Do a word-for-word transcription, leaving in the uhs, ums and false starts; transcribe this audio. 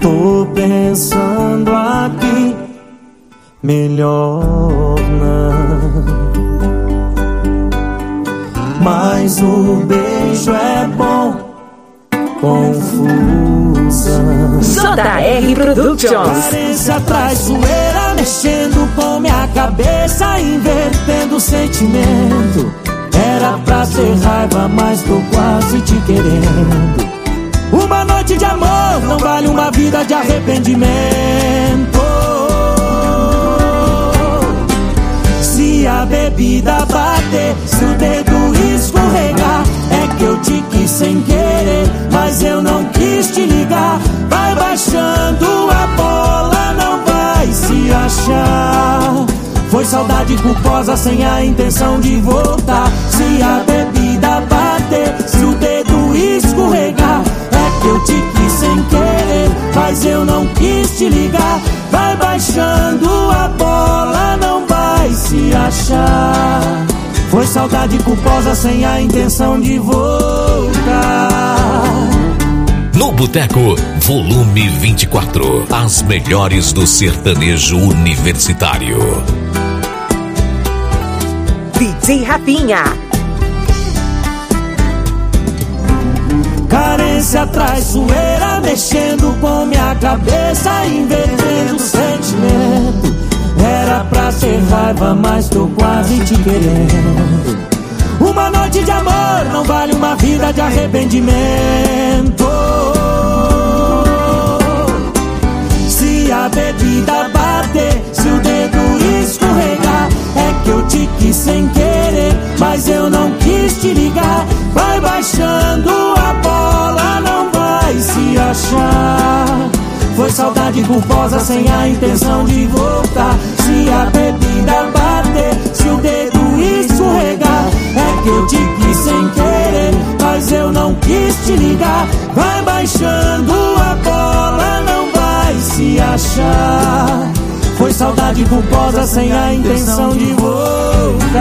Tô pensando aqui, melhor não. Mas o beijo é bom, confusão. J R Productions. Carência, traiçoeira, mexendo com minha cabeça, invertendo o sentimento. Era pra ter raiva, mas tô quase te querendo. Uma noite de amor não vale uma vida de arrependimento. Se a bebida bater, se o dedo escorregar, é que eu te quis sem querer, mas eu não quis te ligar. Vai baixando a bola, não vai se achar. Foi saudade culposa sem a intenção de voltar. Se a bebida bater, se o dedo escorregar, é que eu te quis sem querer, mas eu não quis te ligar. Vai baixando a bola, não vai se achar. Foi saudade culposa sem a intenção de voltar. No Boteco, volume vinte e quatro. As melhores do sertanejo universitário. D J Rafinha. Carência, traiçoeira, mexendo com minha cabeça, invertendo o sentimento. Era pra ter raiva, mas tô quase te querendo. Uma noite de amor não vale uma vida de arrependimento. Se a bebida bater, se o dedo escorregar, é que eu te quis sem querer, mas eu não quis te ligar. Vai baixando a bola, não vai se achar. Foi saudade culposa sem a intenção de voltar. Se a bebida bater, se o dedo escorregar, é que eu te quis sem querer, mas eu não quis te ligar. Vai baixando a bola, não vai se achar. Foi saudade culposa sem a intenção de voltar.